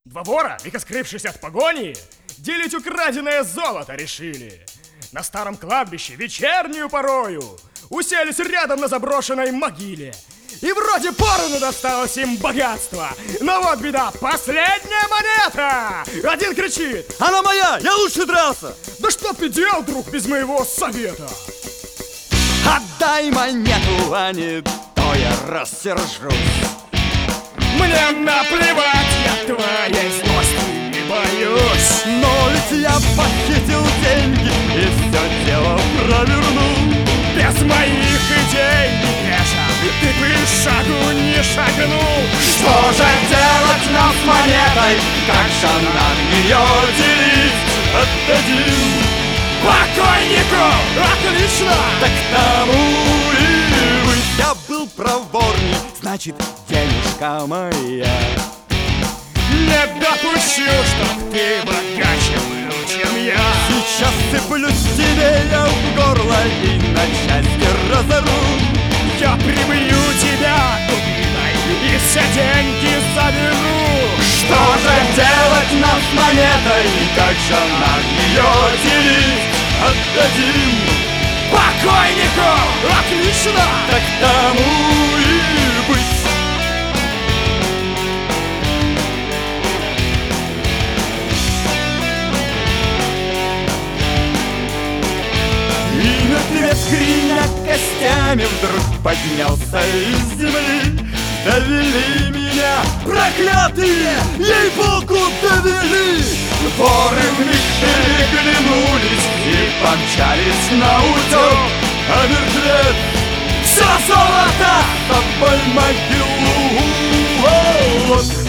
Два вора, века скрывшись от погони, делить украденное золото решили. На старом кладбище вечернюю порою уселись рядом на заброшенной могиле. И вроде поровну досталось им богатство. Но вот беда, последняя монета! Один кричит: она моя, я лучше дрался! Да что ты делал, друг, без моего совета? Отдай монету, а не то я рассержусь. Мне наплевать, я твоей злости не боюсь. Но ведь я похитил деньги и все дело провернул. Без моих идей не греша, ты бы шагу не шагнул. Что же делать нам с монетой? Как же нам ее делить? Отдадим покойнику! Отлично! Так тому и быть. Я был проворней, значит, денежка моя. Не допущу, чтоб ты богаче был, чем я. Сейчас сыплюсь тебе я в горло и на части разору. Я прибью тебя дубиной и все деньги заберу. Что же делать нам с монетой? Как же нам ее делить? Отдадим покойнику! Отлично! Так тому и быть. И мертвец, гремя костями, вдруг поднялся из земли. Довели меня, проклятые, ей-богу, довели. Воры вмиг переглянулись и помчались на утек. А мертвец все золото с собой могилу. Вот